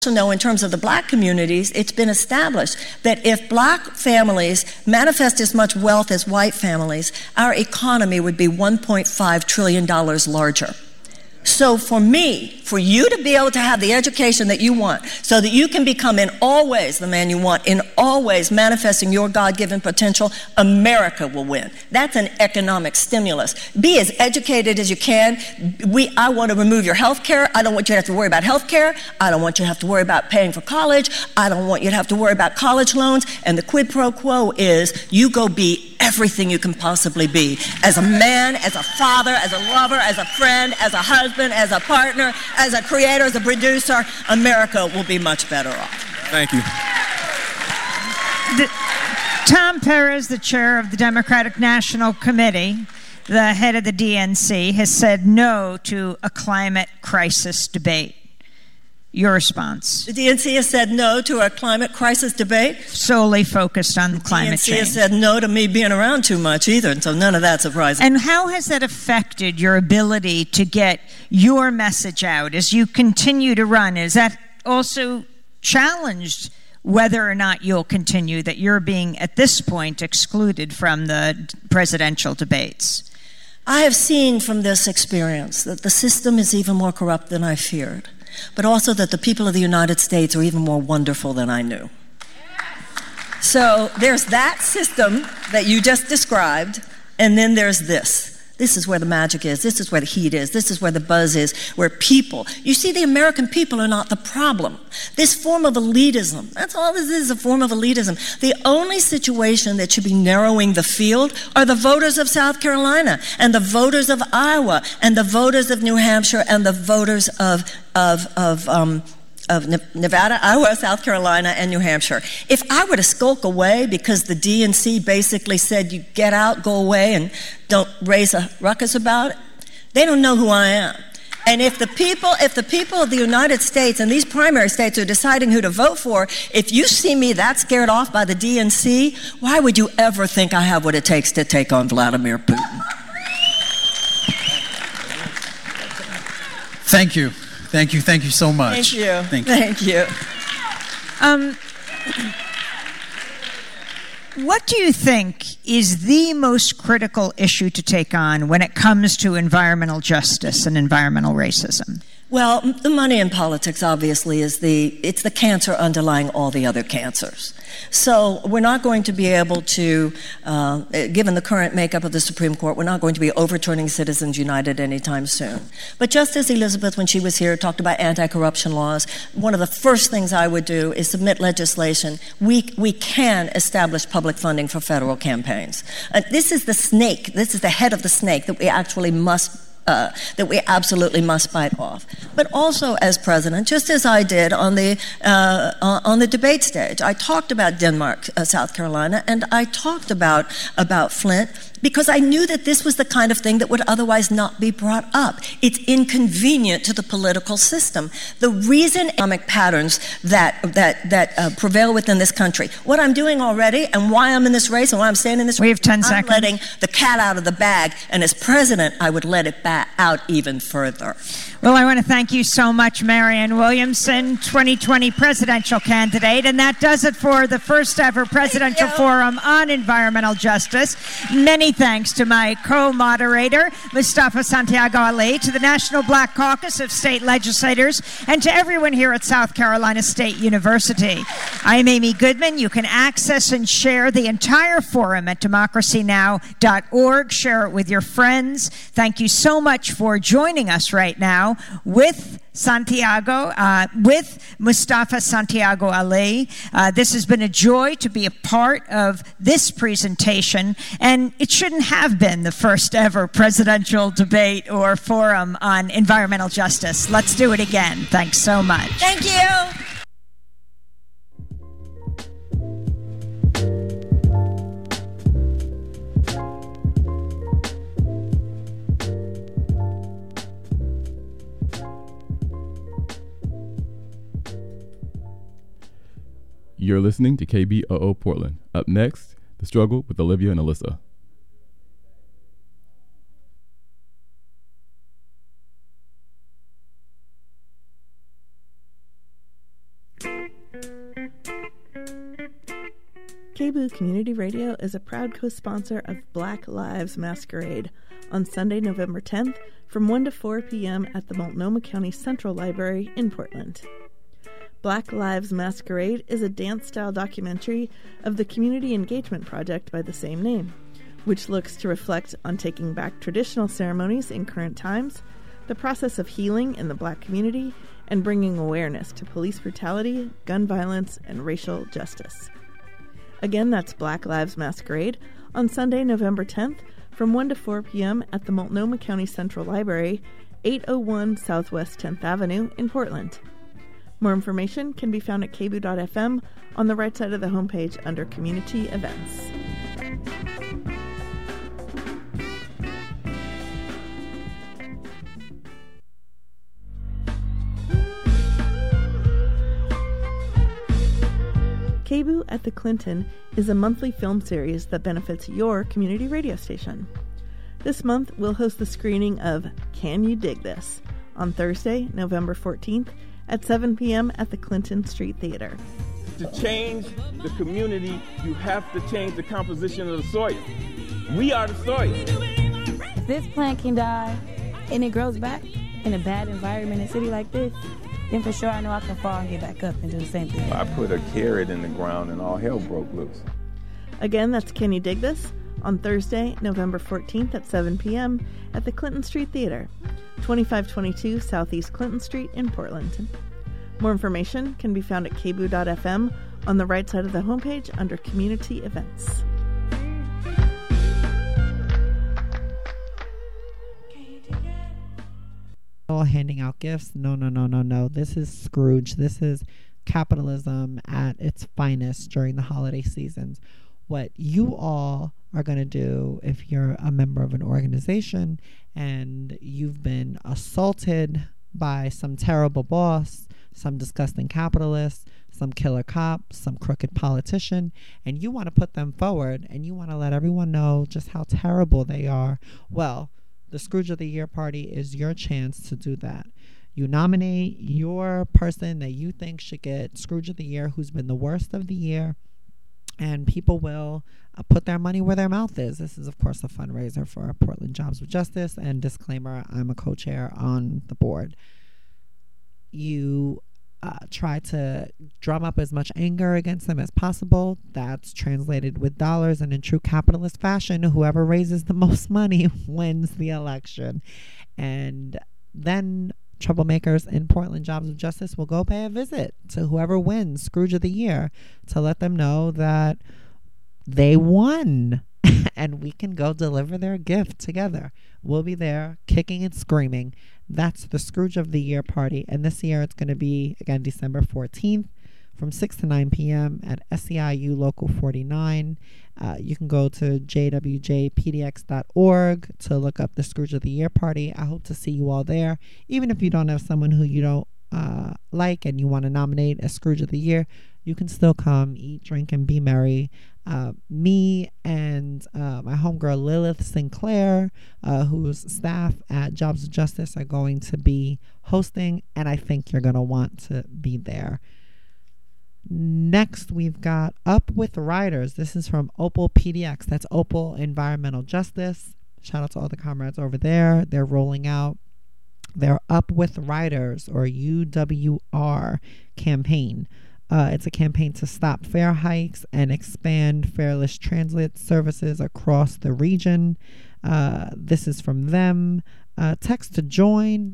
know in terms of the black communities, it's been established that if black families manifest as much wealth as white families, our economy would be $1.5 trillion larger. So for me, for you to be able to have the education that you want so that you can become in all ways the man you want, in all ways manifesting your God-given potential, America will win. That's an economic stimulus. Be as educated as you can. I want to remove your health care. I don't want you to have to worry about health care. I don't want you to have to worry about paying for college. I don't want you to have to worry about college loans. And the quid pro quo is you go be everything you can possibly be. As a man, as a father, as a lover, as a friend, as a husband, as a partner, as a creator, as a producer, America will be much better off. Thank you. Tom Perez, the chair of the Democratic National Committee, the head of the DNC, has said no to a climate crisis debate. Your response? The DNC has said no to a climate crisis debate. Solely focused on climate change. The DNC has said no to me being around too much either, and so none of that's surprising. And how has that affected your ability to get your message out as you continue to run? Is that also challenged whether or not you'll continue, that you're being, at this point, excluded from the presidential debates? I have seen from this experience that the system is even more corrupt than I feared, but also that the people of the United States are even more wonderful than I knew. So there's that system that you just described, and then there's this. This is where the magic is. This is where the heat is. This is where the buzz is, where people. You see, the American people are not the problem. This form of elitism, that's all this is, a form of elitism. The only situation that should be narrowing the field are the voters of South Carolina and the voters of Iowa and the voters of New Hampshire and the voters of Nevada, Iowa, South Carolina, and New Hampshire. If I were to skulk away because the DNC basically said you get out, go away, and don't raise a ruckus about it, they don't know who I am. And if the people of the United States and these primary states are deciding who to vote for, if you see me that scared off by the DNC, why would you ever think I have what it takes to take on Vladimir Putin? Thank you. Thank you. Thank you so much. Thank you. Thank you. What do you think is the most critical issue to take on when it comes to environmental justice and environmental racism? Well, the money in politics obviously is it's the cancer underlying all the other cancers. So we're not going to be able to, given the current makeup of the Supreme Court, we're not going to be overturning Citizens United anytime soon. But just as Elizabeth, when she was here, talked about anti-corruption laws, one of the first things I would do is submit legislation. We can establish public funding for federal campaigns. This is the snake, this is the head of the snake that we actually that we absolutely must bite off. But also as president, just as I did on the debate stage, I talked about Denmark, South Carolina, and I talked about Flint, because I knew that this was the kind of thing that would otherwise not be brought up. It's inconvenient to the political system. The reason economic patterns that prevail within this country, what I'm doing already and why I'm in this race and why I'm staying in this race, we have 10 seconds. I'm letting the cat out of the bag, and as president, I would let it out even further. Well, I want to thank you so much, Marianne Williamson, 2020 presidential candidate, and that does it for the first ever presidential forum on environmental justice. Many thanks to my co-moderator, Mustafa Santiago Ali, to the National Black Caucus of State Legislators, and to everyone here at South Carolina State University. I'm Amy Goodman. You can access and share the entire forum at democracynow.org. Share it with your friends. Thank you so much for joining us right now with Mustafa Santiago Ali. This has been a joy to be a part of this presentation, and it shouldn't have been the first ever presidential debate or forum on environmental justice. Let's do it again. Thanks so much. Thank you. You're listening to KBOO Portland. Up next, The Struggle with Olivia and Alyssa. KBOO Community Radio is a proud co-sponsor of Black Lives Masquerade on Sunday, November 10th from 1 to 4 p.m. at the Multnomah County Central Library in Portland. Black Lives Masquerade is a dance-style documentary of the community engagement project by the same name, which looks to reflect on taking back traditional ceremonies in current times, the process of healing in the Black community, and bringing awareness to police brutality, gun violence, and racial justice. Again, that's Black Lives Masquerade on Sunday, November 10th from 1 to 4 p.m. at the Multnomah County Central Library, 801 Southwest 10th Avenue in Portland. More information can be found at kboo.fm on the right side of the homepage under Community Events. KBOO at the Clinton is a monthly film series that benefits your community radio station. This month, we'll host the screening of Can You Dig This? On Thursday, November 14th at 7 p.m. at the Clinton Street Theater. To change the community, you have to change the composition of the soil. We are the soil. If this plant can die and it grows back in a bad environment in a city like this, then for sure I know I can fall and get back up and do the same thing. I put a carrot in the ground and all hell broke loose. Again, that's Can You Dig This? On Thursday, November 14th at 7 p.m. at the Clinton Street Theater, 2522 Southeast Clinton Street in Portland. More information can be found at kboo.fm on the right side of the homepage under Community Events. Handing out gifts. No. This is Scrooge. This is capitalism at its finest during the holiday seasons. What you all are going to do if you're a member of an organization and you've been assaulted by some terrible boss, some disgusting capitalist, some killer cop, some crooked politician, and you want to put them forward and you want to let everyone know just how terrible they are, well, the Scrooge of the Year party is your chance to do that. You nominate your person that you think should get Scrooge of the Year, who's been the worst of the year, and people will put their money where their mouth is. This is, of course, a fundraiser for Portland Jobs with Justice, and disclaimer, I'm a co-chair on the board. You try to drum up as much anger against them as possible. That's translated with dollars, and in true capitalist fashion, whoever raises the most money wins the election. And then troublemakers in Portland Jobs of Justice will go pay a visit to whoever wins Scrooge of the Year to let them know that they won and we can go deliver their gift together. We'll be there kicking and screaming. That's the Scrooge of the Year party. And this year it's going to be, again, December 14th from 6 to 9 p.m. at SEIU Local 49. You can go to jwjpdx.org to look up the Scrooge of the Year party. I hope to see you all there. Even if you don't have someone who you don't like and you want to nominate as Scrooge of the Year, you can still come, eat, drink, and be merry. Me and my homegirl Lilith Sinclair, who's staff at Jobs of Justice, are going to be hosting, and I think you're going to want to be there. Next, we've got Up with Riders. This is from Opal PDX. That's Opal Environmental Justice. Shout out to all the comrades over there. They're rolling out their Up with Riders, or UWR, campaign. It's a campaign to stop fare hikes and expand fareless transit services across the region. This is from them. Text to join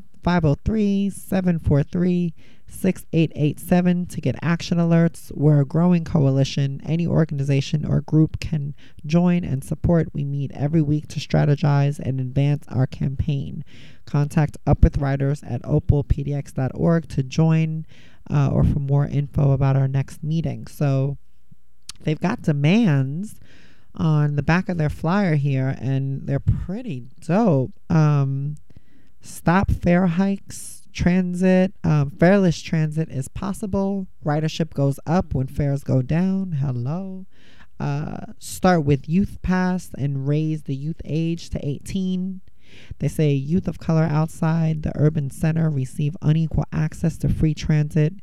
503-743-6887 to get action alerts. We're a growing coalition. Any organization or group can join and support. We meet every week to strategize and advance our campaign. Contact Up with Riders at opalpdx.org to join or for more info about our next meeting. So they've got demands on the back of their flyer here, and they're pretty dope. Stop fare hikes, transit, fareless transit is possible. Ridership goes up when fares go down. Hello. Start with Youth Pass and raise the youth age to 18. They say youth of color outside the urban center receive unequal access to free transit.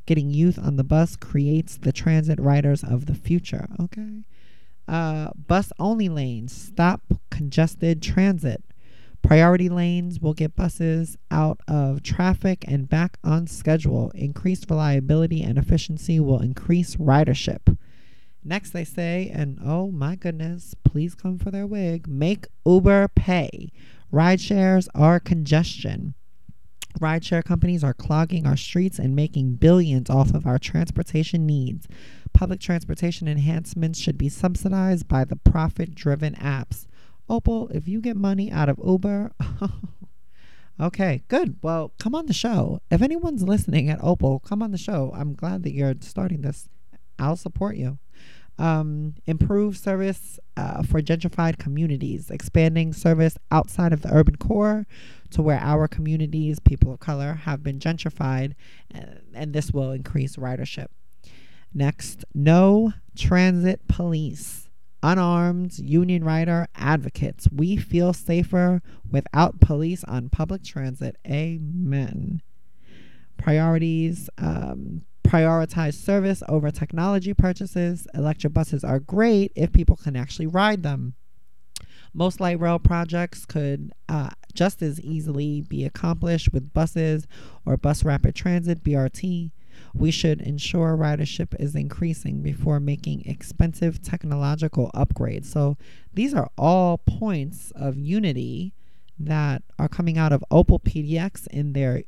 Getting youth on the bus creates the transit riders of the future. Okay. Bus only lanes. Stop congested transit. Priority lanes will get buses out of traffic and back on schedule. Increased reliability and efficiency will increase ridership. Next, they say, and oh my goodness, please come for their wig, make Uber pay. Ride shares are congestion. Rideshare companies are clogging our streets and making billions off of our transportation needs. Public transportation enhancements should be subsidized by the profit-driven apps. Opal, if you get money out of Uber, okay, good. Well, come on the show. If anyone's listening at Opal, come on the show. I'm glad that you're starting this. I'll support you. Improve service for gentrified communities, expanding service outside of the urban core to where our communities, people of color, have been gentrified, and this will increase ridership. Next, no transit police. Unarmed union rider advocates. We feel safer without police on public transit. Amen. Priorities. Prioritize service over technology purchases. Electric buses are great if people can actually ride them. Most light rail projects could just as easily be accomplished with buses or bus rapid transit, BRT. We should ensure ridership is increasing before making expensive technological upgrades. So these are all points of unity that are coming out of Opal PDX in their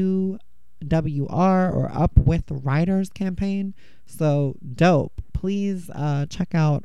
UWR or Up With Riders campaign. So dope. Please check out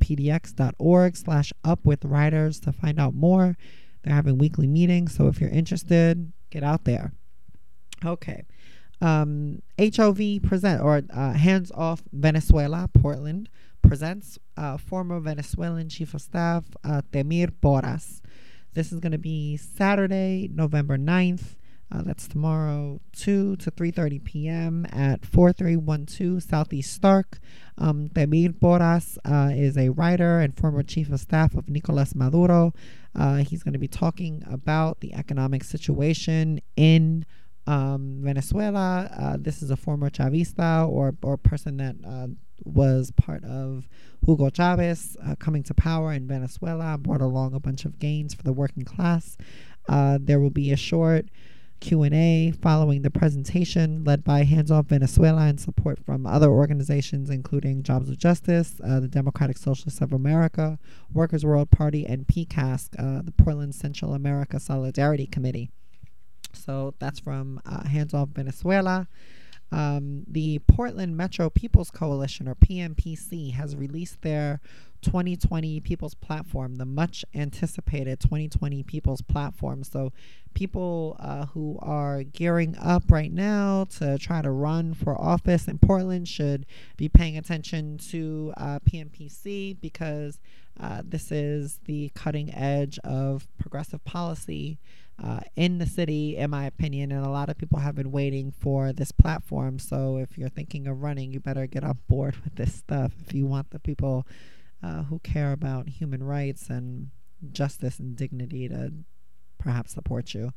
opalpdx.org/upwithriders to find out more. They're having weekly meetings, so if you're interested, get out there. Okay. HOV Hands Off Venezuela, Portland, presents former Venezuelan Chief of Staff Temir Porras. This is going to be Saturday, November 9th. That's tomorrow, 2 to 3:30 p.m. at 4312 Southeast Stark. Temir Porras is a writer and former Chief of Staff of Nicolas Maduro. He's going to be talking about the economic situation in Venezuela. This is a former Chavista or person that was part of Hugo Chavez coming to power in Venezuela, brought along a bunch of gains for the working class. There will be a short Q&A following the presentation led by Hands Off Venezuela and support from other organizations including Jobs with Justice, the Democratic Socialists of America, Workers' World Party, and PCASC, the Portland Central America Solidarity Committee. So that's from Hands Off Venezuela. The Portland Metro People's Coalition, or PMPC, has released their 2020 People's Platform, the much anticipated 2020 People's Platform. So people who are gearing up right now to try to run for office in Portland should be paying attention to PMPC because this is the cutting edge of progressive policy in the city, in my opinion, and a lot of people have been waiting for this platform. So if you're thinking of running, you better get on board with this stuff if you want the people who care about human rights and justice and dignity to perhaps support you.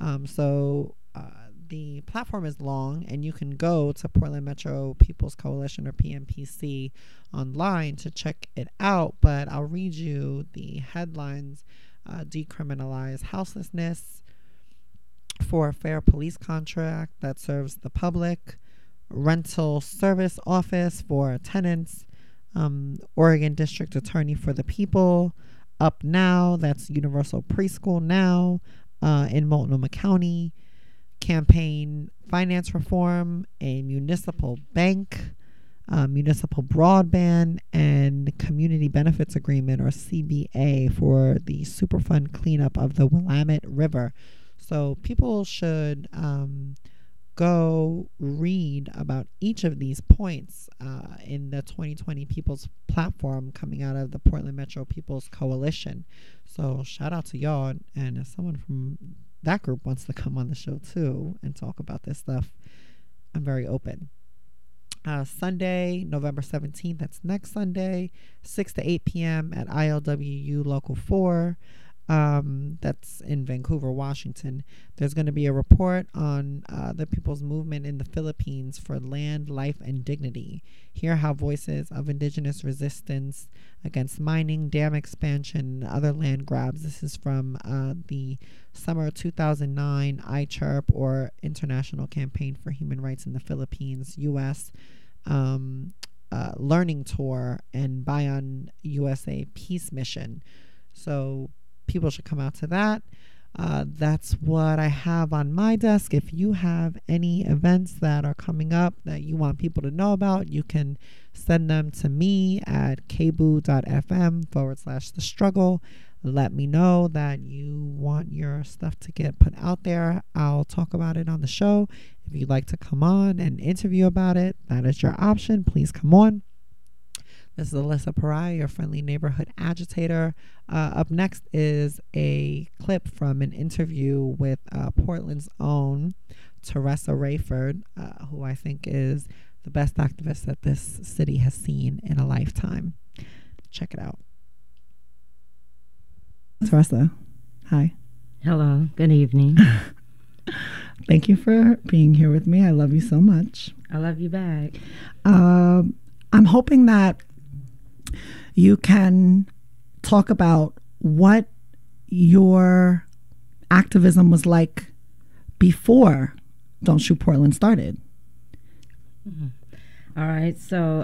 The platform is long, and you can go to Portland Metro People's Coalition, or PMPC, online to check it out, but I'll read you the headlines. Decriminalize houselessness, for a fair police contract that serves the public, rental service office for tenants, Oregon District Attorney for the People, Up Now, that's Universal Preschool Now in Multnomah County, campaign finance reform, a municipal bank, municipal broadband, and community benefits agreement, or CBA, for the Superfund cleanup of the Willamette River. So people should go read about each of these points in the 2020 People's Platform coming out of the Portland Metro People's Coalition. So shout out to y'all, and if someone from that group wants to come on the show too and talk about this stuff, I'm very open. Sunday, November 17th, that's next Sunday, 6 to 8 p.m. at ILWU Local 4. that's in Vancouver, Washington. There's going to be a report on the people's movement in the Philippines for land, life, and dignity. Hear how voices of indigenous resistance against mining, dam expansion, and other land grabs. This is from the summer 2009 ICHIRP, or International Campaign for Human Rights in the Philippines, U.S. Learning Tour, and Bayan USA Peace Mission. So people should come out to that. That's what I have on my desk. If you have any events that are coming up that you want people to know about, you can send them to me at kboo.fm/The Struggle. Let me know that you want your stuff to get put out there. I'll talk about it on the show. If you'd like to come on and interview about it, that is your option. Please come on. This is Alyssa Pariah, your friendly neighborhood agitator. Up next is a clip from an interview with Portland's own Teresa Rayford, who I think is the best activist that this city has seen in a lifetime. Check it out. Teresa, hi. Hello, good evening. Thank you for being here with me. I love you so much. I love you back. I'm hoping that you can talk about what your activism was like before Don't Shoot Portland started. All right, so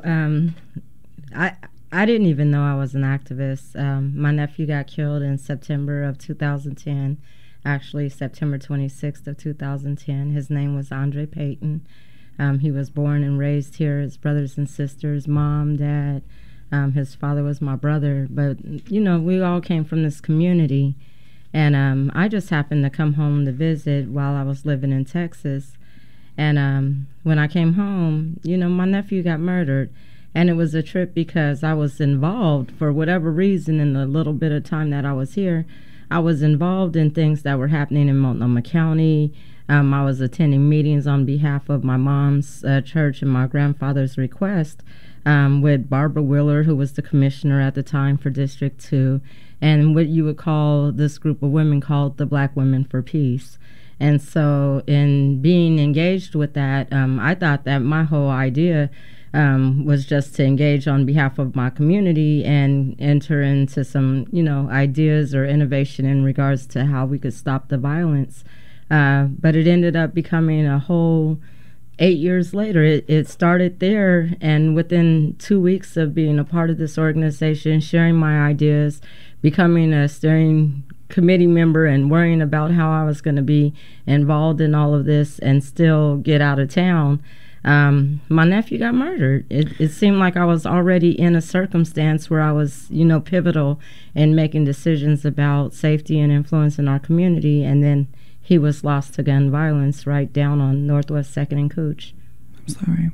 I didn't even know I was an activist. My nephew got killed in September of 2010, actually September 26th of 2010. His name was Andre Payton. He was born and raised here. His brothers and sisters, mom, dad. His father was my brother. But, you know, we all came from this community. And I just happened to come home to visit while I was living in Texas. And when I came home, you know, my nephew got murdered. And it was a trip because I was involved for whatever reason in the little bit of time that I was here. I was involved in things that were happening in Multnomah County. I was attending meetings on behalf of my mom's church and my grandfather's request with Barbara Wheeler, who was the commissioner at the time for District 2, and what you would call this group of women called the Black Women for Peace. And so in being engaged with that, I thought that my whole idea was just to engage on behalf of my community and enter into some, you know, ideas or innovation in regards to how we could stop the violence. But it ended up becoming a whole 8 years later. It started there, and within 2 weeks of being a part of this organization, sharing my ideas, becoming a steering committee member and worrying about how I was going to be involved in all of this and still get out of town, my nephew got murdered. It seemed like I was already in a circumstance where I was, you know, pivotal in making decisions about safety and influence in our community, and then he was lost to gun violence right down on Northwest 2nd and Cooch. I'm sorry.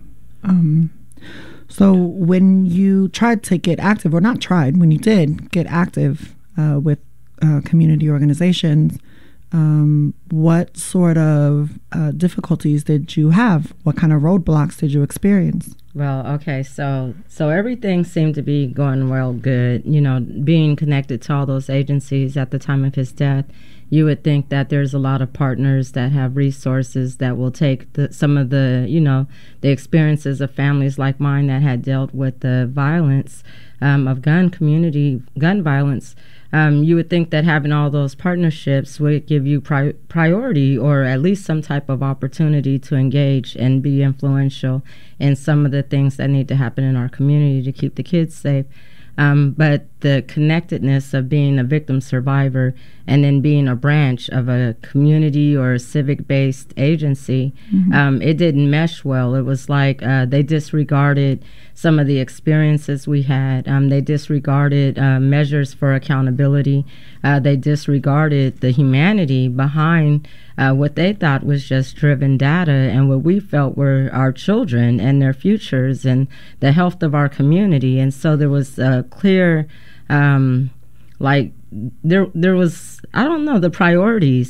So when you tried to get active, or not tried, when you did get active with community organizations, what sort of difficulties did you have? What kind of roadblocks did you experience? Well, okay, so everything seemed to be going well, good. You know, being connected to all those agencies at the time of his death, you would think that there's a lot of partners that have resources that will take some of the, you know, the experiences of families like mine that had dealt with the violence of gun violence. You would think that having all those partnerships would give you priority, or at least some type of opportunity to engage and be influential in some of the things that need to happen in our community to keep the kids safe. But the connectedness of being a victim survivor and then being a branch of a community or a civic-based agency, it didn't mesh well. It was like they disregarded some of the experiences we had. They disregarded measures for accountability. They disregarded the humanity behind what they thought was just driven data and what we felt were our children and their futures and the health of our community. And so there was a clear, there was, I don't know, the priorities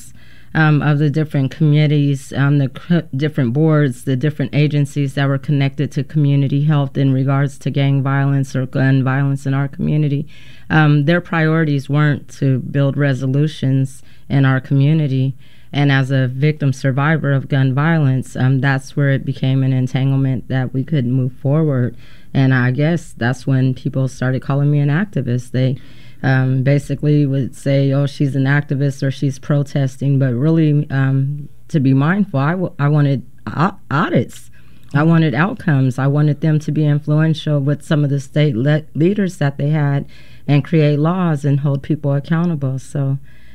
of the different committees, the different boards, the different agencies that were connected to community health in regards to gang violence or gun violence in our community. Their priorities weren't to build resolutions in our community. And as a victim survivor of gun violence, that's where it became an entanglement that we couldn't move forward. And I guess that's when people started calling me an activist. They basically would say, oh, she's an activist or she's protesting. But really, to be mindful, I wanted audits. I wanted outcomes. I wanted them to be influential with some of the state leaders that they had and create laws and hold people accountable. So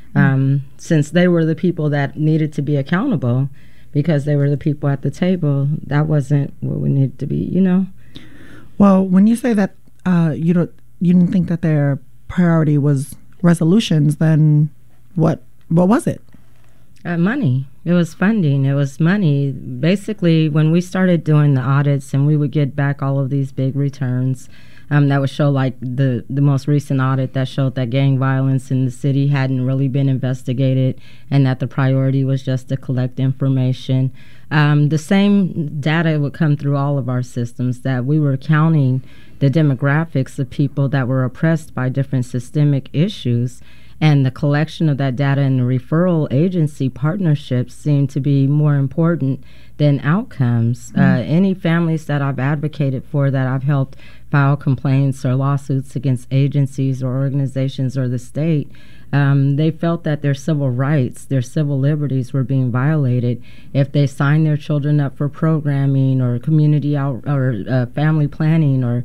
since they were the people that needed to be accountable because they were the people at the table, that wasn't what we needed to be, you know? Well, when you say that you didn't think that their priority was resolutions, then what was it? Money. It was funding. It was money. Basically, when we started doing the audits and we would get back all of these big returns, that would show, like the most recent audit that showed that gang violence in the city hadn't really been investigated and that the priority was just to collect information. The same data would come through all of our systems, that we were counting the demographics of people that were oppressed by different systemic issues, and the collection of that data and the referral agency partnerships seemed to be more important than outcomes. Any families that I've advocated for, that I've helped file complaints or lawsuits against agencies or organizations or the state, they felt that their civil rights, their civil liberties were being violated if they signed their children up for programming or community or family planning or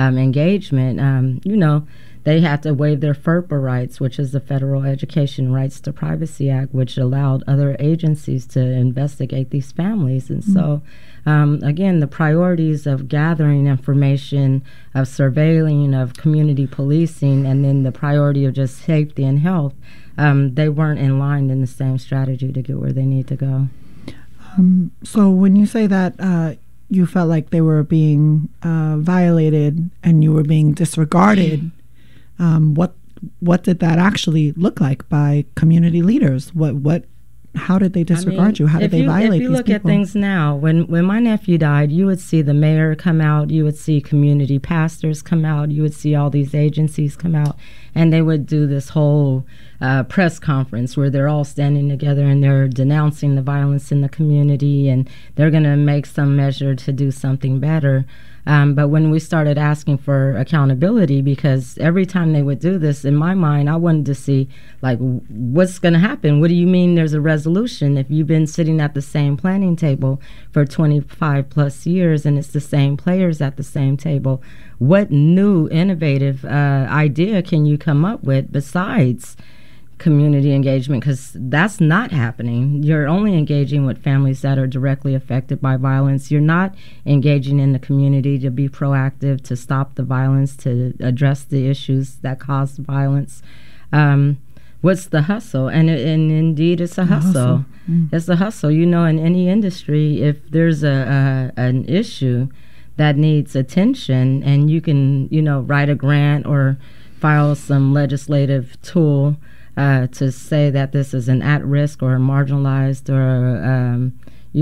engagement. They had to waive their FERPA rights, which is the Federal Education Rights to Privacy Act, which allowed other agencies to investigate these families. And so, again, the priorities of gathering information, of surveilling, of community policing, and then the priority of just safety and health, they weren't in line in the same strategy to get where they need to go. So when you say that you felt like they were being violated and you were being disregarded, what did that actually look like by community leaders? How did they disregard you? How did they violate these people? If you look at things now, when my nephew died, you would see the mayor come out, you would see community pastors come out, you would see all these agencies come out, and they would do this whole press conference where they're all standing together and they're denouncing the violence in the community and they're going to make some measure to do something better. But when we started asking for accountability, because every time they would do this, in my mind, I wanted to see, like, what's going to happen? What do you mean there's a resolution? If you've been sitting at the same planning table for 25 plus years and it's the same players at the same table, what new innovative idea can you come up with besides community engagement? Because that's not happening. You're only engaging with families that are directly affected by violence. You're not engaging in the community to be proactive, to stop the violence, to address the issues that cause violence. What's the hustle? And indeed, it's a hustle. It's a hustle. In any industry, if there's an issue that needs attention and you can, write a grant or file some legislative tool to say that this is an at-risk or a marginalized or,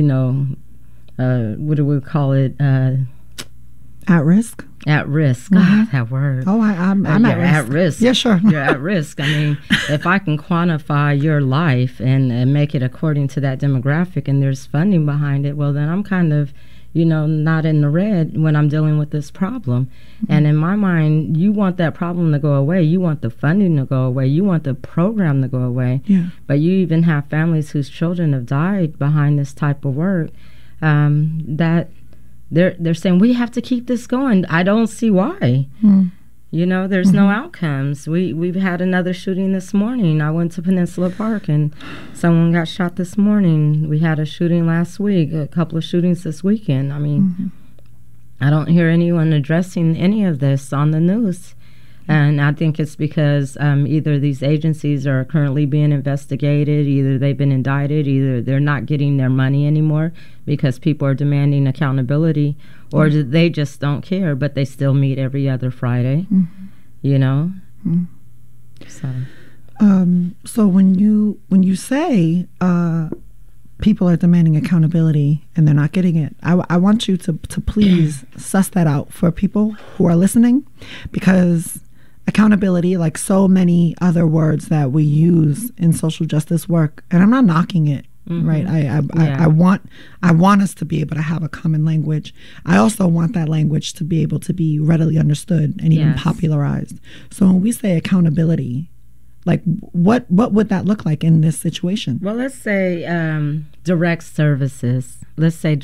what do we call it? At risk? At risk. God, that word. Oh, I'm at risk. Yeah, sure. You're at risk. I mean, if I can quantify your life and make it according to that demographic and there's funding behind it, well, then I'm kind of, not in the red when I'm dealing with this problem. And in my mind, you want that problem to go away. You want the funding to go away. You want the program to go away. Yeah. But you even have families whose children have died behind this type of work that they're saying, we have to keep this going. I don't see why. There's no outcomes. We've had another shooting this morning. I went to Peninsula Park and someone got shot this morning. We had a shooting last week, a couple of shootings this weekend. I mean, I don't hear anyone addressing any of this on the news. And I think it's because either these agencies are currently being investigated, either they've been indicted, either they're not getting their money anymore because people are demanding accountability, or they just don't care, but they still meet every other Friday, So. So when you say people are demanding accountability and they're not getting it, I want you to please suss that out for people who are listening, because accountability, like so many other words that we use in social justice work, and I'm not knocking it, right? I want us to be able to have a common language. I also want that language to be able to be readily understood and even popularized. So when we say accountability, like what would that look like in this situation? Well, let's say direct services. Let's say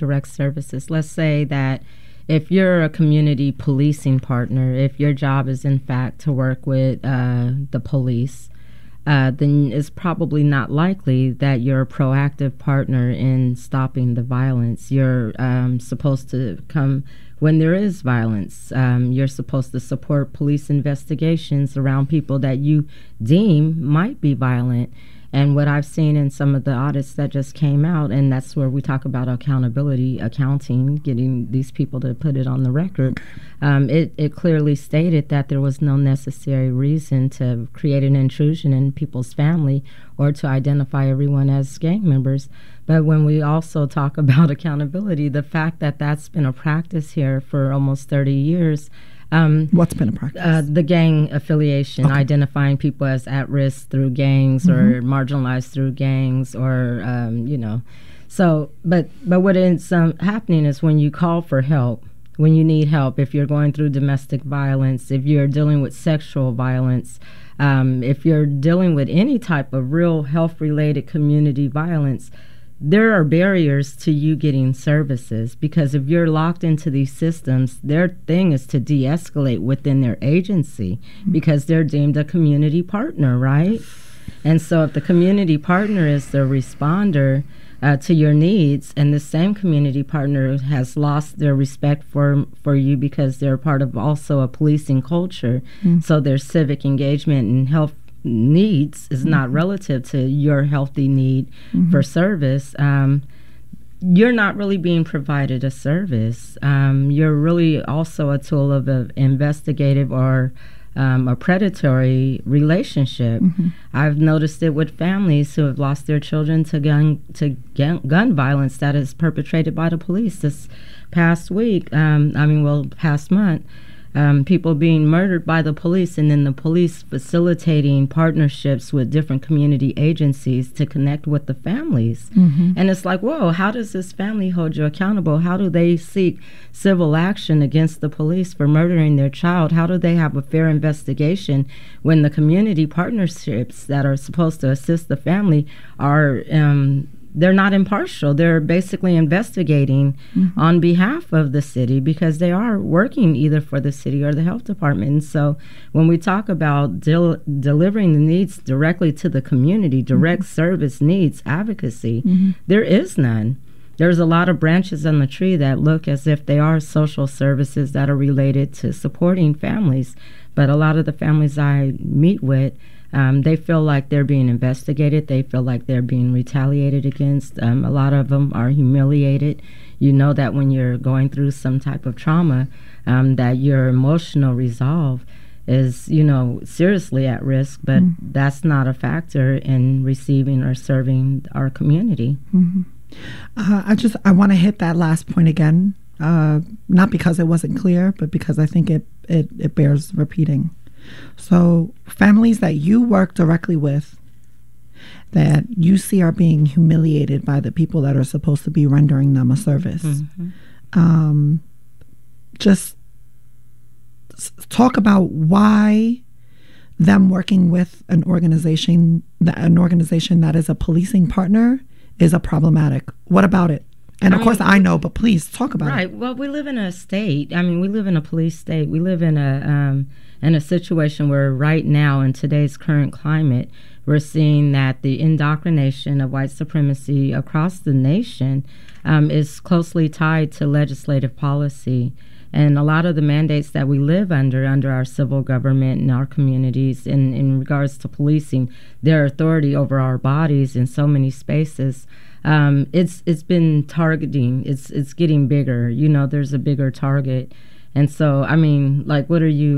that if you're a community policing partner, if your job is in fact to work with the police, then it's probably not likely that you're a proactive partner in stopping the violence. You're supposed to come when there is violence. You're supposed to support police investigations around people that you deem might be violent. And what I've seen in some of the audits that just came out, and that's where we talk about accountability, accounting, getting these people to put it on the record, it clearly stated that there was no necessary reason to create an intrusion in people's family or to identify everyone as gang members. But when we also talk about accountability, the fact that that's been a practice here for almost 30 years, what's been a practice? The gang affiliation, identifying people as at risk through gangs or marginalized through gangs, or So, but what ends up happening is when you call for help, when you need help, if you're going through domestic violence, if you're dealing with sexual violence, if you're dealing with any type of real health-related community violence, there are barriers to you getting services, because if you're locked into these systems, their thing is to de-escalate within their agency because they're deemed a community partner, right? And so if the community partner is the responder to your needs, and the same community partner has lost their respect for you because they're part of also a policing culture, so their civic engagement and health needs is not relative to your healthy need for service, you're not really being provided a service. You're really also a tool of an investigative or a predatory relationship. I've noticed it with families who have lost their children to gun violence that is perpetrated by the police. This past week, past month, people being murdered by the police, and then the police facilitating partnerships with different community agencies to connect with the families. And it's like, whoa, how does this family hold you accountable? How do they seek civil action against the police for murdering their child? How do they have a fair investigation when the community partnerships that are supposed to assist the family are they're not impartial? They're basically investigating on behalf of the city because they are working either for the city or the health department. And so when we talk about delivering the needs directly to the community, direct service needs, advocacy, there is none. There's a lot of branches on the tree that look as if they are social services that are related to supporting families. But a lot of the families I meet with, they feel like they're being investigated. They feel like they're being retaliated against. A lot of them are humiliated. You know that when you're going through some type of trauma, that your emotional resolve is, seriously at risk, but that's not a factor in receiving or serving our community. I want to hit that last point again, not because it wasn't clear, but because I think it bears repeating. So families that you work directly with, that you see are being humiliated by the people that are supposed to be rendering them a service, just talk about why them working with an organization that is a policing partner is a problematic. What about it? And of course I know, but please talk about it. Right. Well, we live in a state. We live in a police state. We live in a situation where right now in today's current climate, we're seeing that the indoctrination of white supremacy across the nation is closely tied to legislative policy. And a lot of the mandates that we live under our civil government and our communities in regards to policing, their authority over our bodies in so many spaces, it's been targeting. It's getting bigger. There's a bigger target. And so, what are you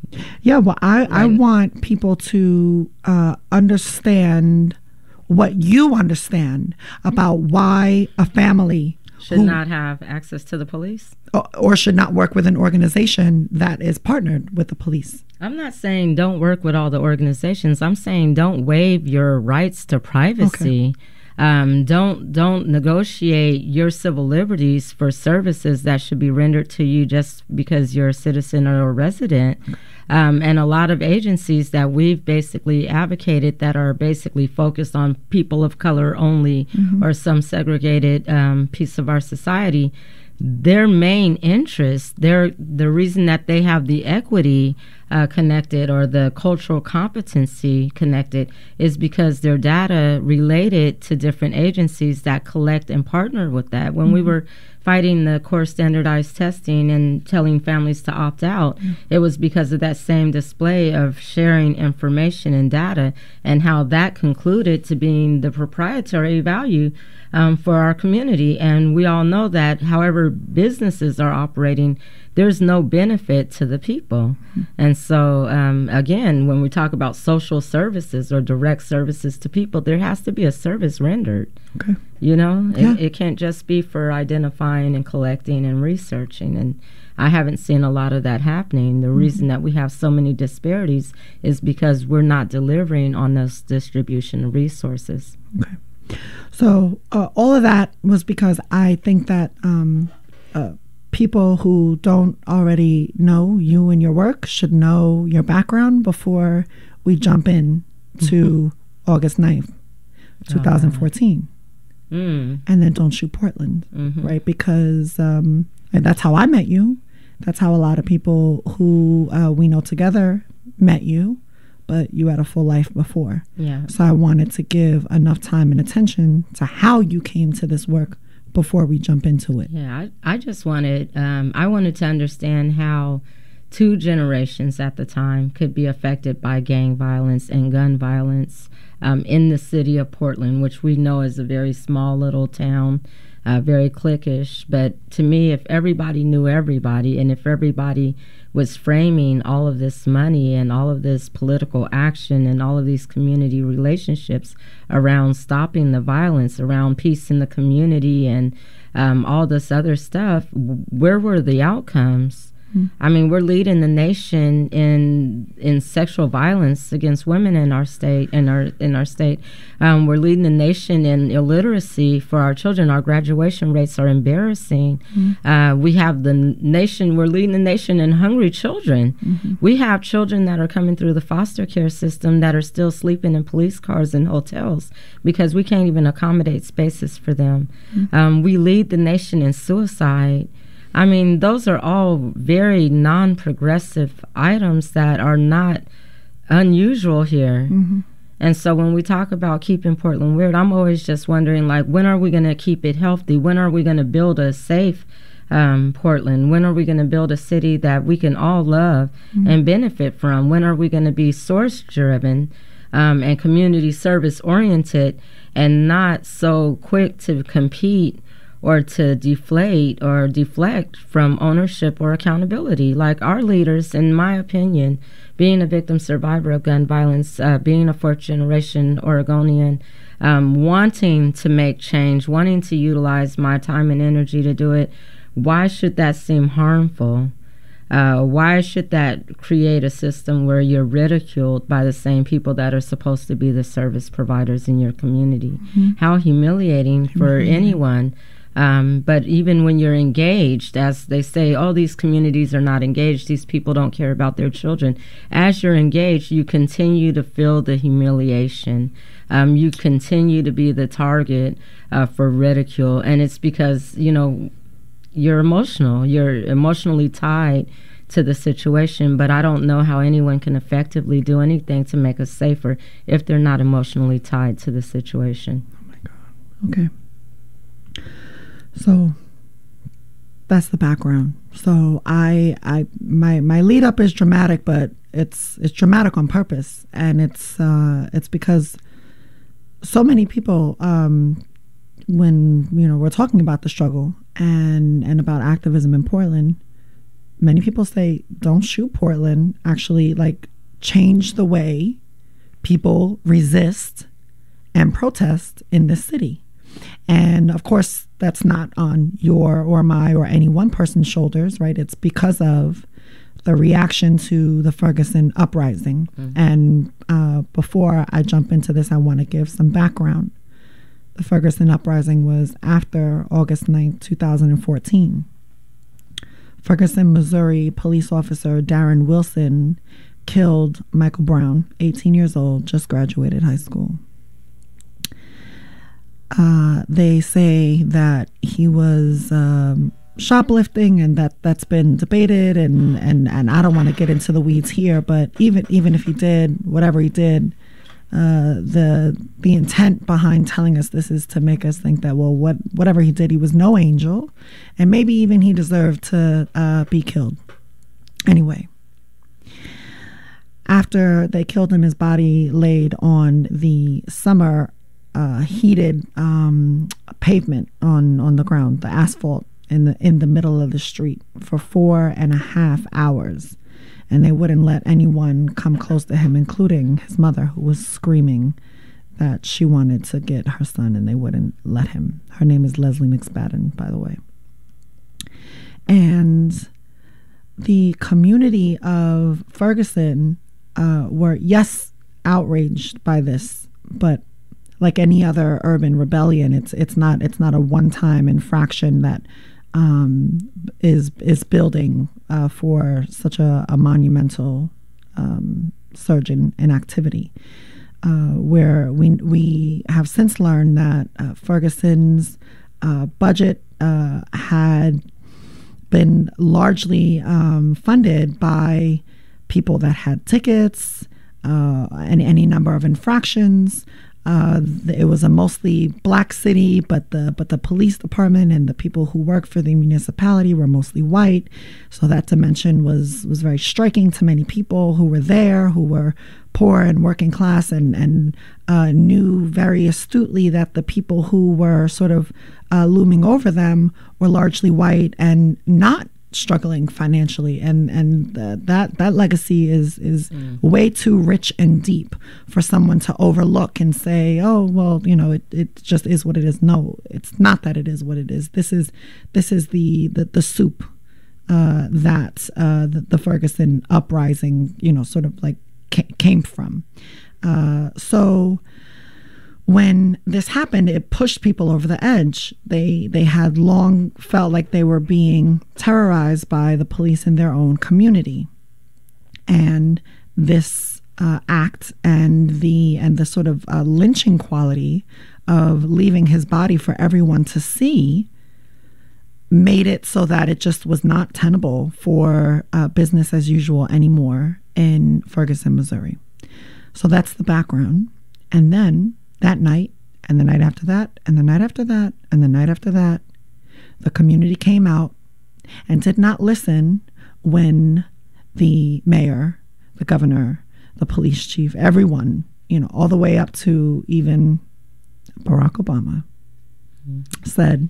Yeah, well, I want people to understand what you understand about why a family should not have access to the police or should not work with an organization that is partnered with the police. I'm not saying don't work with all the organizations. I'm saying don't waive your rights to privacy. Okay. Don't negotiate your civil liberties for services that should be rendered to you just because you're a citizen or a resident. And a lot of agencies that we've basically advocated that are basically focused on people of color only or some segregated piece of our society, their main interest, the reason that they have the equity connected or the cultural competency connected is because their data related to different agencies that collect and partner with that. When we were fighting the core standardized testing and telling families to opt out, it was because of that same display of sharing information and data and how that concluded to being the proprietary value for our community. And we all know that however businesses are operating, there's no benefit to the people. And so, again, when we talk about social services or direct services to people, there has to be a service rendered. Okay. You know, it can't just be for identifying and collecting and researching. And I haven't seen a lot of that happening. The reason that we have so many disparities is because we're not delivering on this distribution of resources. Okay. So all of that was because I think that people who don't already know you and your work should know your background before we jump in to August 9th, 2014. And then Don't Shoot Portland, right? Because and that's how I met you. That's how a lot of people who we know together met you, but you had a full life before. Yeah. So I wanted to give enough time and attention to how you came to this work before we jump into it. Yeah, I just wanted, I wanted to understand how 2 generations at the time could be affected by gang violence and gun violence in the city of Portland, which we know is a very small little town, very cliquish. But to me, if everybody knew everybody and if everybody was framing all of this money and all of this political action and all of these community relationships around stopping the violence, around peace in the community and all this other stuff, where were the outcomes? I mean, we're leading the nation in sexual violence against women in our state. We're leading the nation in illiteracy for our children. Our graduation rates are embarrassing. We have we're leading the nation in hungry children. We have children that are coming through the foster care system that are still sleeping in police cars and hotels because we can't even accommodate spaces for them. We lead the nation in suicide. I mean, those are all very non-progressive items that are not unusual here. And so when we talk about keeping Portland weird, I'm always just wondering, like, when are we going to keep it healthy? When are we going to build a safe Portland? When are we going to build a city that we can all love and benefit from? When are we going to be source-driven and community service-oriented and not so quick to compete or to deflate or deflect from ownership or accountability? Like our leaders, in my opinion, being a victim survivor of gun violence, being a fourth generation Oregonian, wanting to make change, wanting to utilize my time and energy to do it, why should that seem harmful? Why should that create a system where you're ridiculed by the same people that are supposed to be the service providers in your community? How humiliating for anyone. But even when you're engaged, as they say, oh, these communities are not engaged, these people don't care about their children. As you're engaged, you continue to feel the humiliation. You continue to be the target for ridicule. And it's because, you know, you're emotionally tied to the situation, but I don't know how anyone can effectively do anything to make us safer if they're not emotionally tied to the situation. Oh my God. Okay. So that's the background. So my lead up is dramatic, but it's dramatic on purpose, and it's because so many people, when we're talking about the struggle and about activism in Portland, many people say Don't Shoot Portland actually like changed the way people resist and protest in this city. And of course, that's not on your or my or any one person's shoulders, right? It's because of the reaction to the Ferguson uprising. And before I jump into this, I want to give some background. The Ferguson uprising was after August 9th, 2014. Ferguson, Missouri police officer Darren Wilson killed Michael Brown, 18 years old, just graduated high school. They say that he was shoplifting, and that's been debated, and I don't want to get into the weeds here, but even if he did, whatever he did, the intent behind telling us this is to make us think that, well, whatever he did, he was no angel, and maybe even he deserved to be killed. Anyway, after they killed him, his body laid on the summer heated pavement on the ground, the asphalt in the middle of the street for 4.5 hours. And they wouldn't let anyone come close to him, including his mother, who was screaming that she wanted to get her son, and they wouldn't let him. Her name is Leslie McSpadden, by the way. And the community of Ferguson were, yes, outraged by this, but like any other urban rebellion, it's not a one-time infraction that is building for such a monumental surge in activity. Where we have since learned that Ferguson's budget had been largely funded by people that had tickets and any number of infractions. It was a mostly black city, but the police department and the people who worked for the municipality were mostly white. So that dimension was very striking to many people who were there, who were poor and working class, and knew very astutely that the people who were sort of looming over them were largely white and not struggling financially, and that legacy is way too rich and deep for someone to overlook and say, oh well, it just is what it is. No, it's not that it is what it is. This is the soup that the Ferguson uprising sort of like came from. So when this happened, it pushed people over the edge. They had long felt like they were being terrorized by the police in their own community. And this act and the sort of lynching quality of leaving his body for everyone to see made it so that it just was not tenable for business as usual anymore in Ferguson, Missouri. So that's the background. And then that night, and the night after that, and the night after that, and the night after that, the community came out and did not listen when the mayor, the governor, the police chief, everyone, all the way up to even Barack Obama, said,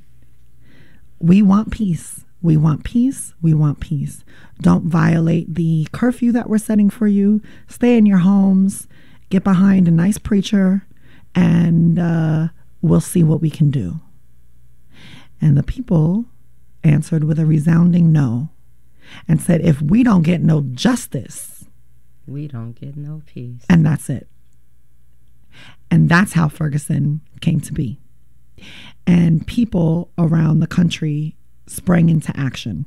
we want peace. We want peace. We want peace. Don't violate the curfew that we're setting for you. Stay in your homes. Get behind a nice preacher, and we'll see what we can do. And the people answered with a resounding no and said, if we don't get no justice, we don't get no peace. And that's it. And that's how Ferguson came to be. And people around the country sprang into action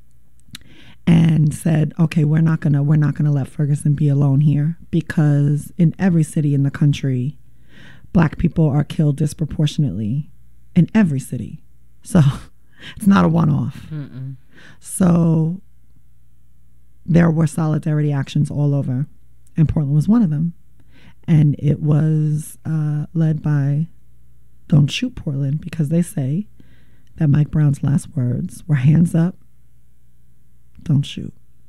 and said, okay, we're not gonna let Ferguson be alone here, because in every city in the country, Black people are killed disproportionately in every city. So it's not a one-off. So there were solidarity actions all over, and Portland was one of them. And it was led by Don't Shoot Portland, because they say that Mike Brown's last words were hands up, don't shoot.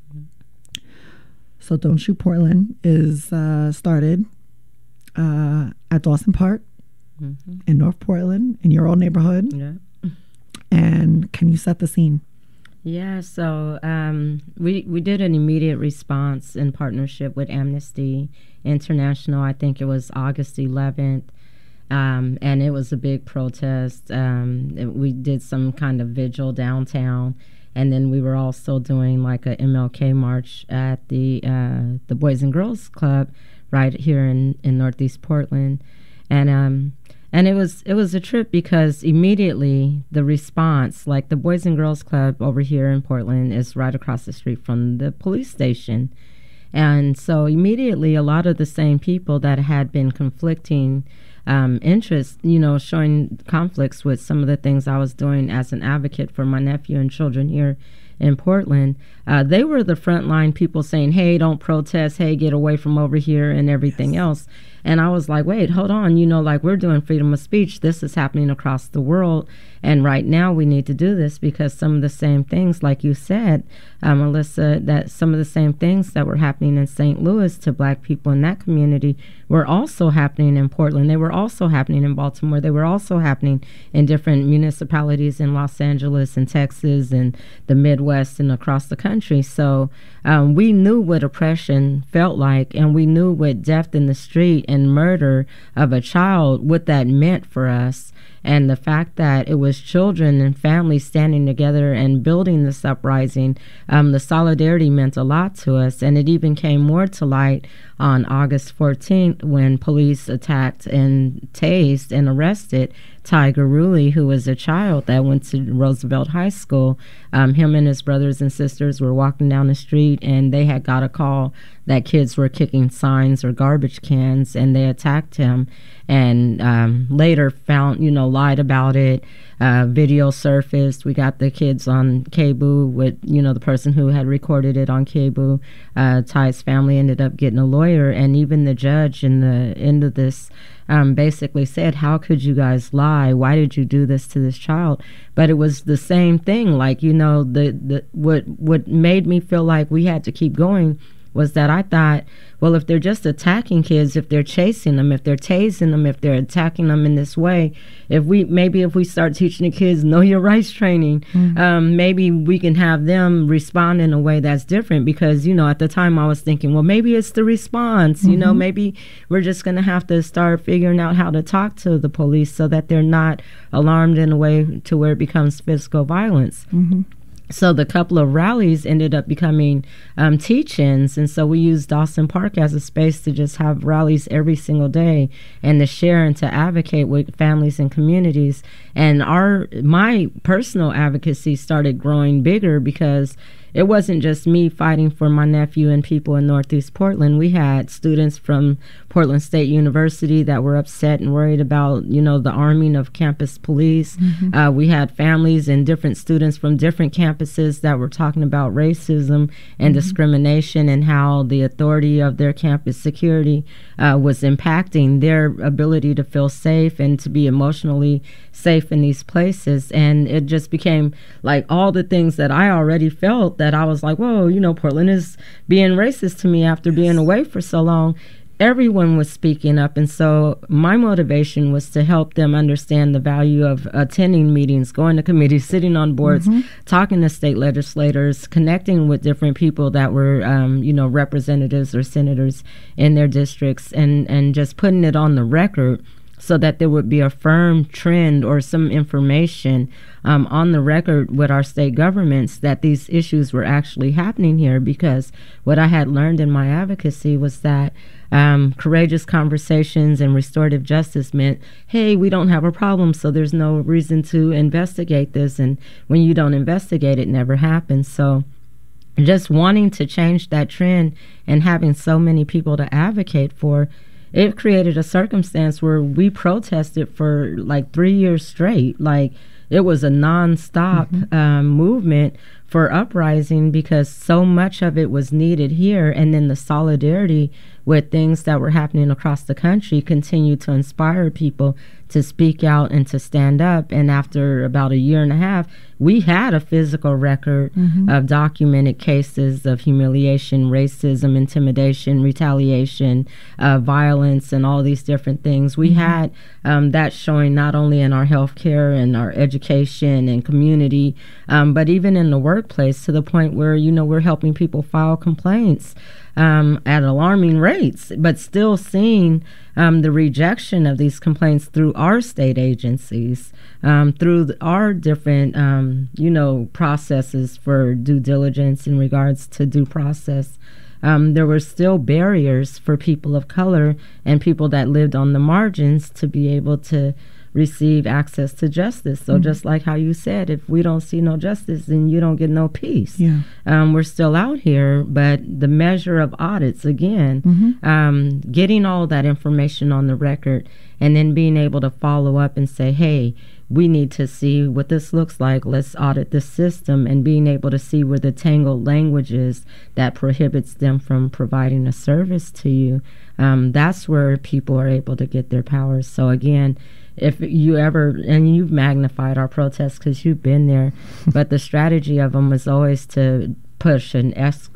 So Don't Shoot Portland is started at Dawson Park in North Portland, in your old neighborhood. Yeah. And can you set the scene? Yeah, so we did an immediate response in partnership with Amnesty International. I think it was August 11th, and it was a big protest. We did some kind of vigil downtown, and then we were also doing like a MLK march at the Boys and Girls Club right here in Northeast Portland, and it was a trip because immediately the response, like the Boys and Girls Club over here in Portland is right across the street from the police station. And so immediately a lot of the same people that had been conflicting interests, showing conflicts with some of the things I was doing as an advocate for my nephew and children here in Portland, they were the frontline people saying, hey, don't protest, hey, get away from over here and everything else. And I was like, wait, hold on, like we're doing freedom of speech. This is happening across the world. And right now we need to do this because some of the same things, like you said, Melissa, that some of the same things that were happening in St. Louis to Black people in that community were also happening in Portland. They were also happening in Baltimore. They were also happening in different municipalities in Los Angeles and Texas and the Midwest and across the country. So we knew what oppression felt like, and we knew what death in the street and murder of a child, what that meant for us. And the fact that it was children and families standing together and building this uprising, the solidarity meant a lot to us. And it even came more to light on August 14th when police attacked and tased and arrested Ty Gurley, who was a child that went to Roosevelt High School. Him and his brothers and sisters were walking down the street, and they had got a call that kids were kicking signs or garbage cans, and they attacked him. And later found, lied about it. Video surfaced. We got the kids on KBOO with, the person who had recorded it on KBOO. Ty's family ended up getting a lawyer, and even the judge in the end of this basically said, how could you guys lie? Why did you do this to this child? But it was the same thing. Like, what made me feel like we had to keep going was that I thought, well, if they're just attacking kids, if they're chasing them, if they're tasing them, if they're attacking them in this way, if we start teaching the kids know your rights training, maybe we can have them respond in a way that's different. Because, at the time I was thinking, well, maybe it's the response, maybe we're just going to have to start figuring out how to talk to the police so that they're not alarmed in a way to where it becomes physical violence. So the couple of rallies ended up becoming teach-ins, and so we used Dawson Park as a space to just have rallies every single day and to share and to advocate with families and communities. And my personal advocacy started growing bigger because it wasn't just me fighting for my nephew and people in Northeast Portland. We had students from Portland State University that were upset and worried about, the arming of campus police. We had families and different students from different campuses that were talking about racism and discrimination and how the authority of their campus security was impacting their ability to feel safe and to be emotionally safe in these places. And it just became like all the things that I already felt that I was like, whoa, Portland is being racist to me after being away for so long. Everyone was speaking up. And so my motivation was to help them understand the value of attending meetings, going to committees, sitting on boards, talking to state legislators, connecting with different people that were, representatives or senators in their districts, and just putting it on the record so that there would be a firm trend or some information on the record with our state governments that these issues were actually happening here. Because what I had learned in my advocacy was that courageous conversations and restorative justice meant, hey, we don't have a problem, so there's no reason to investigate this. And when you don't investigate, it never happens. So just wanting to change that trend and having so many people to advocate for, it created a circumstance where we protested for like 3 years straight. Like, it was a nonstop movement for uprising because so much of it was needed here. And then the solidarity with things that were happening across the country continued to inspire people to speak out and to stand up. And after about a year and a half, we had a physical record of documented cases of humiliation, racism, intimidation, retaliation, violence, and all these different things. We had that showing not only in our healthcare and our education and community, but even in the work workplace, to the point where, you know, we're helping people file complaints at alarming rates, but still seeing the rejection of these complaints through our state agencies, through our different, you know, processes for due diligence in regards to due process. There were still barriers for people of color and people that lived on the margins to be able to receive access to justice. So just like how you said, if we don't see no justice, then you don't get no peace. Yeah. We're still out here, but the measure of audits, again, getting all that information on the record and then being able to follow up and say, hey, we need to see what this looks like. Let's audit the system, and being able to see where the tangled language is that prohibits them from providing a service to you. That's where people are able to get their powers. So again, if you ever, and you've magnified our protests because you've been there, but the strategy of them was always to push an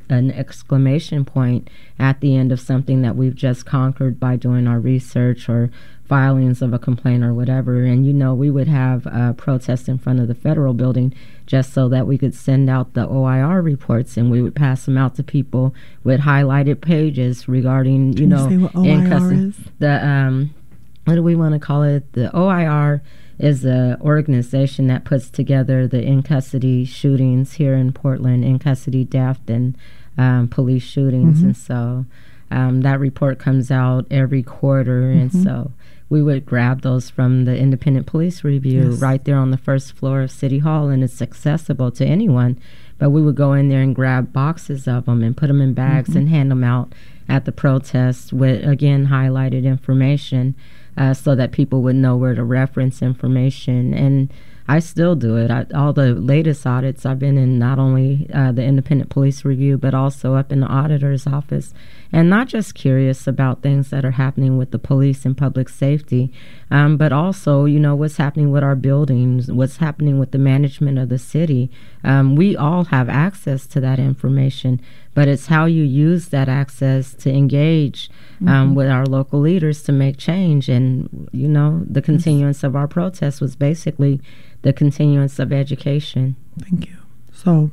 exclamation point at the end of something that we've just conquered by doing our research or filings of a complaint or whatever. And, you know, we would have protests in front of the federal building just so that we could send out the OIR reports, and we would pass them out to people with highlighted pages regarding, Can you say what OIR is? The, what do we want to call it? The OIR is an organization that puts together the in-custody shootings here in Portland, in-custody death and police shootings. And so that report comes out every quarter, and so we would grab those from the Independent Police Review right there on the first floor of City Hall, and it's accessible to anyone. But we would go in there and grab boxes of them and put them in bags and hand them out at the protests with, again, highlighted information so that people would know where to reference information. And I still do it. All the latest audits, I've been in not only the Independent Police Review, but also up in the auditor's office, and not just curious about things that are happening with the police and public safety, but also, you know, what's happening with our buildings, what's happening with the management of the city. We all have access to that information, but it's how you use that access to engage with our local leaders to make change. And, you know, the continuance of our protests was basically the continuance of education. Thank you. So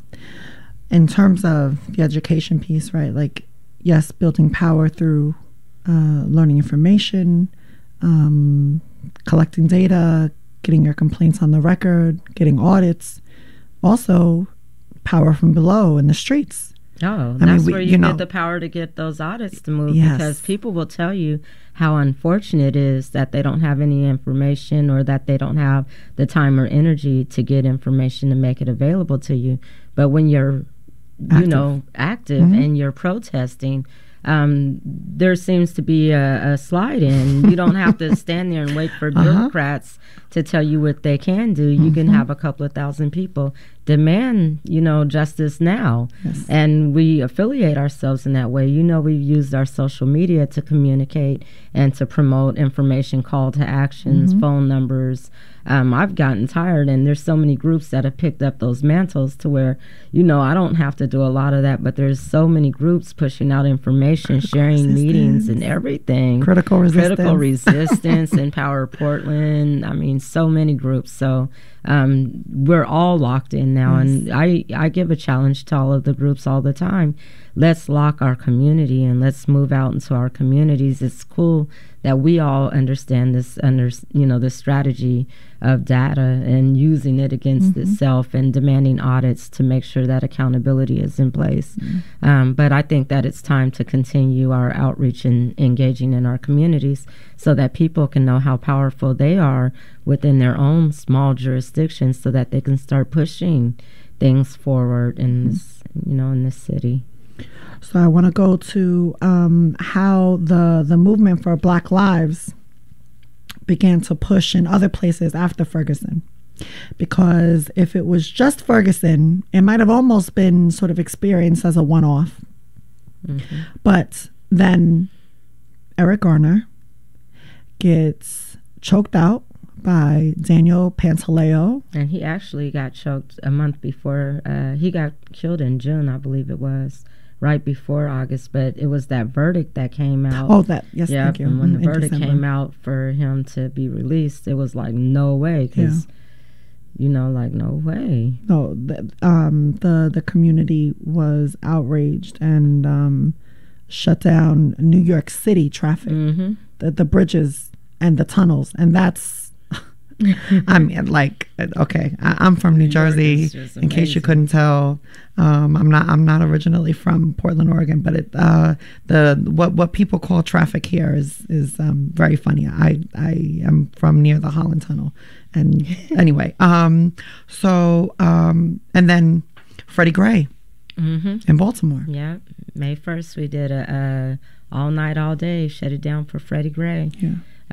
in terms of the education piece, right, like, yes, building power through learning information, collecting data, getting your complaints on the record, getting audits, also power from below in the streets. Oh, that's where you get the power to get those audits to move, because people will tell you how unfortunate it is that they don't have any information, or that they don't have the time or energy to get information to make it available to you. But when you're, you know, active and you're protesting, there seems to be a slide in. You don't have to stand there and wait for bureaucrats to tell you what they can do. You can have a couple of thousand people demand, you know, justice now. And we affiliate ourselves in that way. You know, we've used our social media to communicate and to promote information, call to actions, phone numbers. I've gotten tired, and there's so many groups that have picked up those mantles to where, you know, I don't have to do a lot of that, but there's so many groups pushing out information, sharing meetings and everything. Critical Resistance, Empower Portland. I mean, so many groups. So we're all locked in now, and I give a challenge to all of the groups all the time. Let's lock our community and let's move out into our communities. It's cool that we all understand this, this strategy of data and using it against itself and demanding audits to make sure that accountability is in place. But I think that it's time to continue our outreach and engaging in our communities so that people can know how powerful they are within their own small jurisdictions, so that they can start pushing things forward in this, in this city. So I want to go to how the movement for Black Lives began to push in other places after Ferguson. Because if it was just Ferguson, it might have almost been sort of experienced as a one-off. But then Eric Garner gets choked out by Daniel Pantaleo. And he actually got choked a month before. He got killed in June, I believe it was, right before August. But it was that verdict that came out. Oh, that, yes, thank you. And when the verdict came out for him to be released, it was like, no way, because You know, like, no way. No, the community was outraged and shut down New York City traffic, the bridges and the tunnels, and that's. I mean, like, okay, I'm from New Jersey. In case you couldn't tell, I'm not originally from Portland, Oregon, but what people call traffic here is very funny. I am from near the Holland Tunnel, and anyway, and then Freddie Gray in Baltimore. Yeah, May 1st we did a all night, all day, shut it down for Freddie Gray. Yeah.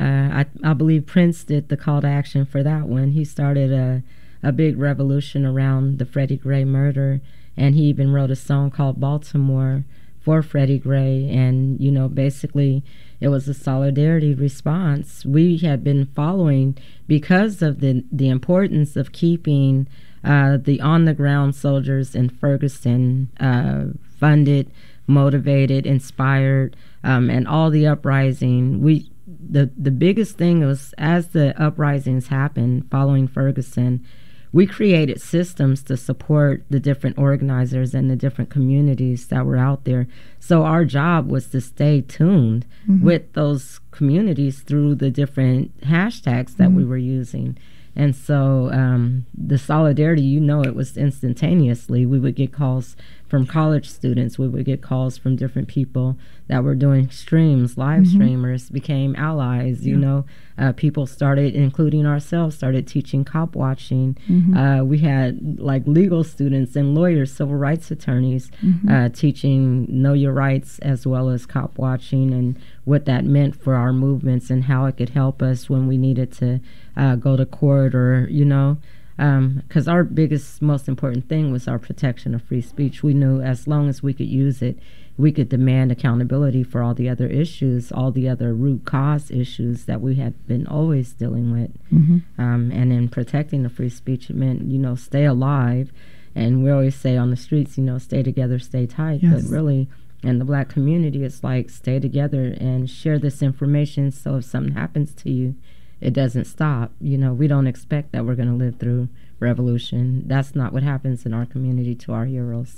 I believe Prince did the call to action for that one. He started a big revolution around the Freddie Gray murder, and he even wrote a song called Baltimore for Freddie Gray, and, you know, basically it was a solidarity response. We had been following, because of the importance of keeping the on-the-ground soldiers in Ferguson funded, motivated, inspired, and all the uprising. The biggest thing was, as the uprisings happened following Ferguson, we created systems to support the different organizers and the different communities that were out there. So our job was to stay tuned with those communities through the different hashtags that we were using. And so the solidarity, you know, it was instantaneously. We would get calls from college students. We would get calls from different people that were doing streams. Live streamers became allies. You know, people started, including ourselves, started teaching cop watching. We had like legal students and lawyers, civil rights attorneys, teaching know your rights as well as cop watching, and what that meant for our movements and how it could help us when we needed to go to court, or, you know, because our biggest, most important thing was our protection of free speech. We knew as long as we could use it, we could demand accountability for all the other issues, all the other root cause issues that we had been always dealing with. And in protecting the free speech, it meant, you know, stay alive. And we always say on the streets, you know, stay together, stay tight. But really, in the Black community, it's like, stay together and share this information, so if something happens to you, it doesn't stop. You know, we don't expect that we're going to live through revolution. That's not what happens in our community to our heroes.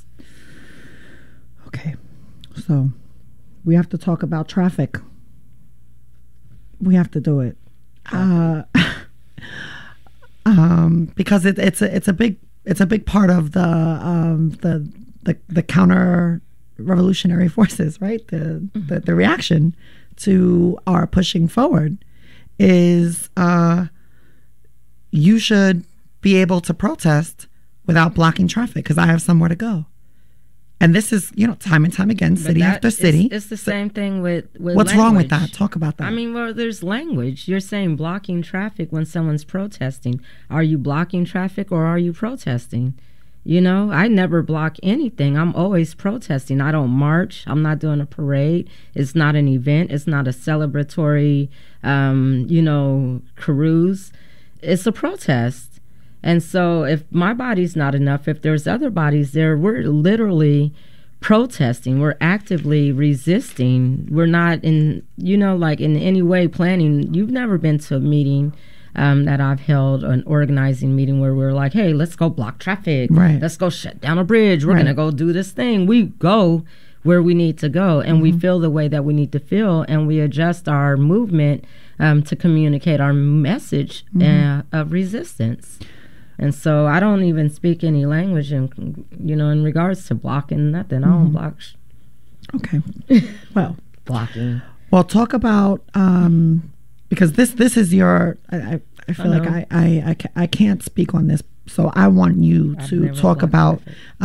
Okay, so we have to talk about traffic. We have to do it because it's a big part of the counter revolutionary forces, right? The reaction to our pushing forward is you should be able to protest without blocking traffic, because I have somewhere to go. And this is, you know, time and time again, city after city. It's the same thing with what's language. wrong with that? Talk about that. I mean, well, there's language. You're saying blocking traffic when someone's protesting. Are you blocking traffic or are you protesting? You know, I never block anything. I'm always protesting. I don't march. I'm not doing a parade. It's not an event. It's not a celebratory, you know, cruise. It's a protest. And so if my body's not enough, if there's other bodies there, we're literally protesting. We're actively resisting. We're not in, you know, like in any way planning. You've never been to a meeting that I've held, an organizing meeting where we're like, hey, let's go block traffic. Right. Let's go shut down a bridge. We're going to go do this thing. We go where we need to go, and we feel the way that we need to feel, and we adjust our movement to communicate our message of resistance. And so I don't even speak any language, in, you know, in regards to blocking nothing. I don't block. Okay. Well, blocking. Well, talk about because this is your. I feel like I can't speak on this, so I want you to talk about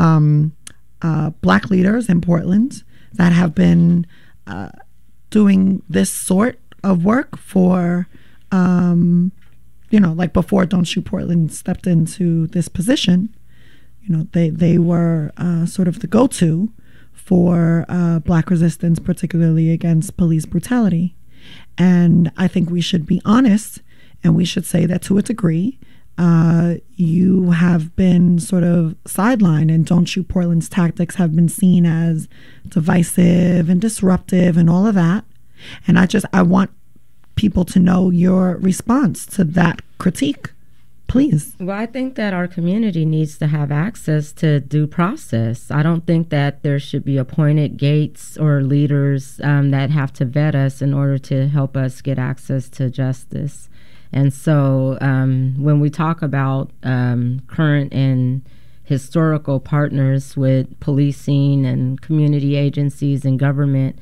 Black leaders in Portland that have been doing this sort of work for. You know, like before Don't Shoot Portland stepped into this position, you know, they were sort of the go-to for Black resistance, particularly against police brutality. And I think we should be honest, and we should say that to a degree, you have been sort of sidelined, and Don't Shoot Portland's tactics have been seen as divisive and disruptive and all of that. And I want people to know your response to that critique Please. Well, I think that our community needs to have access to due process. I don't think that there should be appointed gates or leaders that have to vet us in order to help us get access to justice. And so when we talk about current and historical partners with policing and community agencies and government,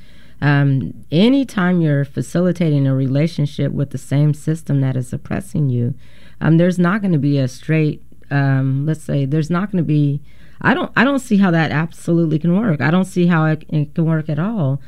anytime you're facilitating a relationship with the same system that is oppressing you, there's not going to be a straight, let's say, there's not going to be, I don't see how that absolutely can work. I don't see how it can work at all.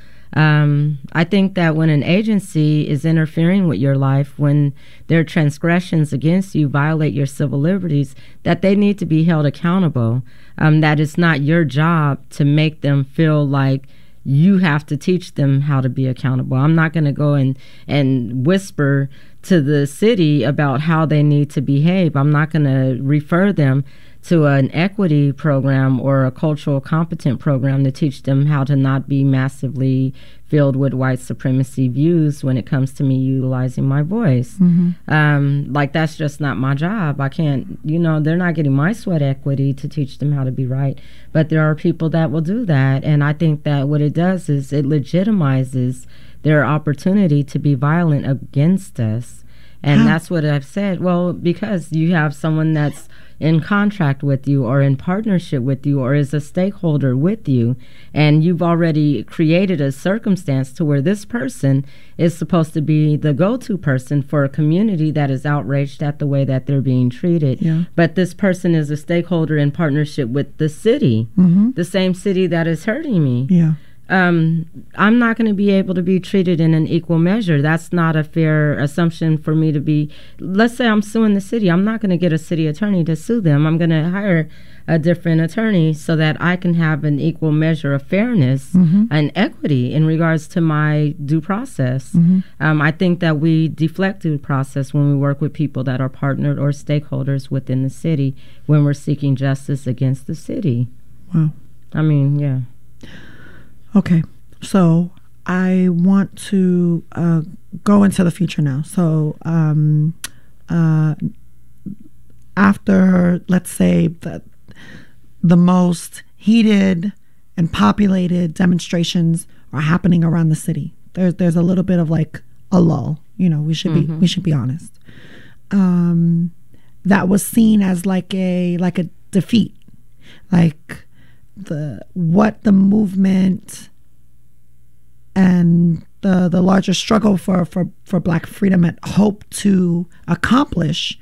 I think that when an agency is interfering with your life, when their transgressions against you violate your civil liberties, that they need to be held accountable. That it's not your job to make them feel like you have to teach them how to be accountable. I'm not going to go and whisper to the city about how they need to behave. I'm not going to refer them to an equity program or a cultural competent program to teach them how to not be massively filled with white supremacy views when it comes to me utilizing my voice. Like, that's just not my job. I can't, they're not getting my sweat equity to teach them how to be right. But there are people that will do that. And I think that what it does is it legitimizes their opportunity to be violent against us. And that's what I've said. Well, because you have someone that's in contract with you or in partnership with you or is a stakeholder with you, and you've already created a circumstance to where this person is supposed to be the go-to person for a community that is outraged at the way that they're being treated. Yeah. But this person is a stakeholder in partnership with the city, the same city that is hurting me. Yeah. I'm not going to be able to be treated in an equal measure. That's not a fair assumption for me to be. Let's say I'm suing the city. I'm not going to get a city attorney to sue them. I'm going to hire a different attorney so that I can have an equal measure of fairness and equity in regards to my due process. I think that we deflect due process when we work with people that are partnered or stakeholders within the city when we're seeking justice against the city. Wow. I mean, yeah. Okay, so I want to go into the future now. So after, let's say, the most heated and populated demonstrations are happening around the city, there's a little bit of like a lull. We should be honest. That was seen as like a defeat, like what the movement and the larger struggle for Black freedom had hoped to accomplish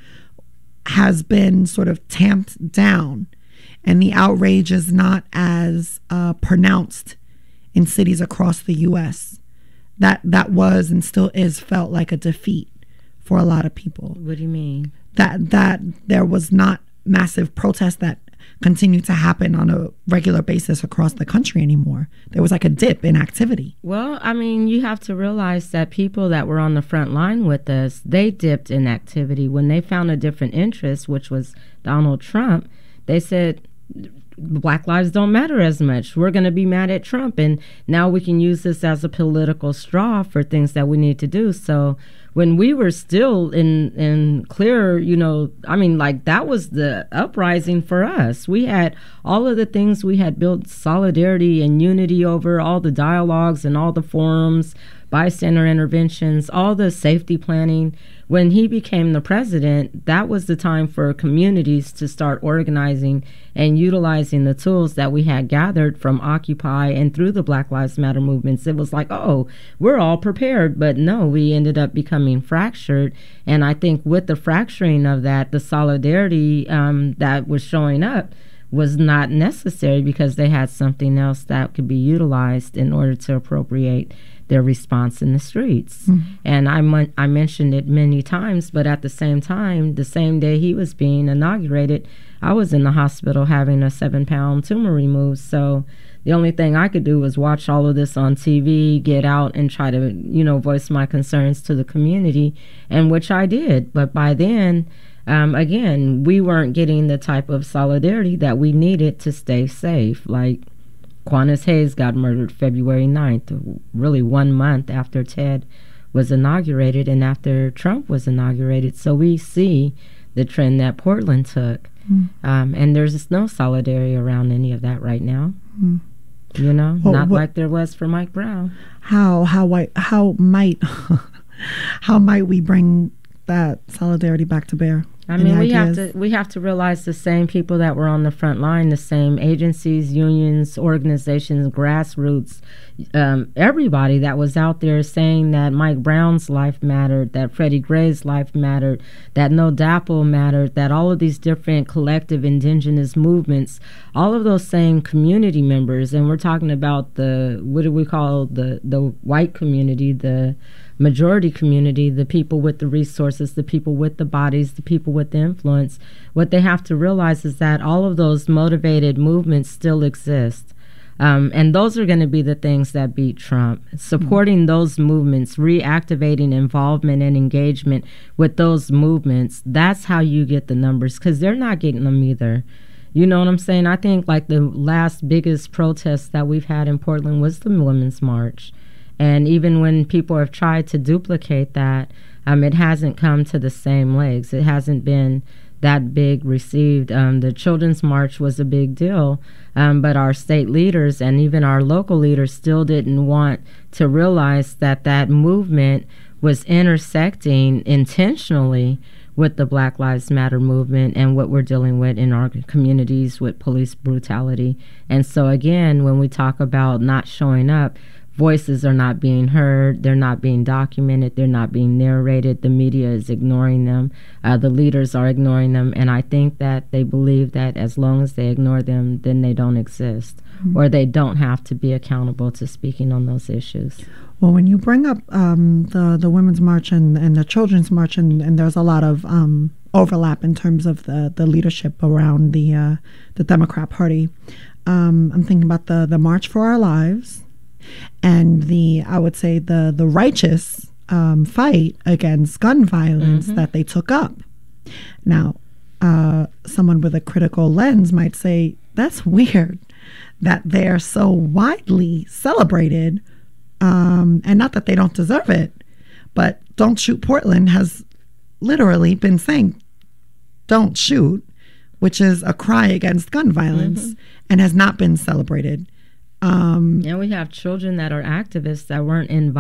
has been sort of tamped down, and the outrage is not as pronounced in cities across the U.S. That was and still is felt like a defeat for a lot of people. What do you mean? That there was not massive protests that continue to happen on a regular basis across the country anymore. There was like a dip in activity. Well, I mean, you have to realize that people that were on the front line with us, they dipped in activity when they found a different interest, which was Donald Trump. They said, Black lives don't matter as much. We're going to be mad at Trump, and now we can use this as a political straw for things that we need to do. So when we were still in clear, that was the uprising for us. We had all of the things we had built solidarity and unity over, all the dialogues and all the forums, bystander interventions, all the safety planning. When he became the president, that was the time for communities to start organizing and utilizing the tools that we had gathered from Occupy and through the Black Lives Matter movements. It was like, oh, we're all prepared. But no, we ended up becoming fractured. And I think with the fracturing of that, the solidarity that was showing up was not necessary because they had something else that could be utilized in order to appropriate their response in the streets. And I mentioned it many times, but at the same time, the same day he was being inaugurated, I was in the hospital having a 7-pound tumor removed. So the only thing I could do was watch all of this on TV, get out and try to, voice my concerns to the community, and which I did. But by then, again, we weren't getting the type of solidarity that we needed to stay safe. Like, Quantas Hayes got murdered February 9th, really 1 month after Ted was inaugurated and after Trump was inaugurated. So we see the trend that Portland took. And there's no solidarity around any of that right now. You know, Well, not like there was for Mike Brown. How might we bring that solidarity back to bear? I mean, we have to realize the same people that were on the front line, the same agencies, unions, organizations, grassroots, everybody that was out there saying that Mike Brown's life mattered, that Freddie Gray's life mattered, that No DAPL mattered, that all of these different collective indigenous movements, all of those same community members, and we're talking about the white community, the majority community, the people with the resources, the people with the bodies, the people with the influence. What they have to realize is that all of those motivated movements still exist. And those are going to be the things that beat Trump. Supporting those movements, reactivating involvement and engagement with those movements, that's how you get the numbers, because they're not getting them either. You know what I'm saying? I think like the last biggest protest that we've had in Portland was the Women's March. And even when people have tried to duplicate that, it hasn't come to the same legs. It hasn't been that big received. The Children's March was a big deal, but our state leaders and even our local leaders still didn't want to realize that that movement was intersecting intentionally with the Black Lives Matter movement and what we're dealing with in our communities with police brutality. And so again, when we talk about not showing up, voices are not being heard, they're not being documented, they're not being narrated, the media is ignoring them, the leaders are ignoring them, and I think that they believe that as long as they ignore them, then they don't exist, or they don't have to be accountable to speaking on those issues. Well, when you bring up the Women's March and the Children's March, and there's a lot of overlap in terms of the leadership around the Democrat Party, I'm thinking about the March for Our Lives, and I would say the righteous fight against gun violence that they took up. Now, someone with a critical lens might say, that's weird that they're so widely celebrated, and not that they don't deserve it, but Don't Shoot Portland has literally been saying, don't shoot, which is a cry against gun violence, and has not been celebrated. And we have children that are activists that weren't invited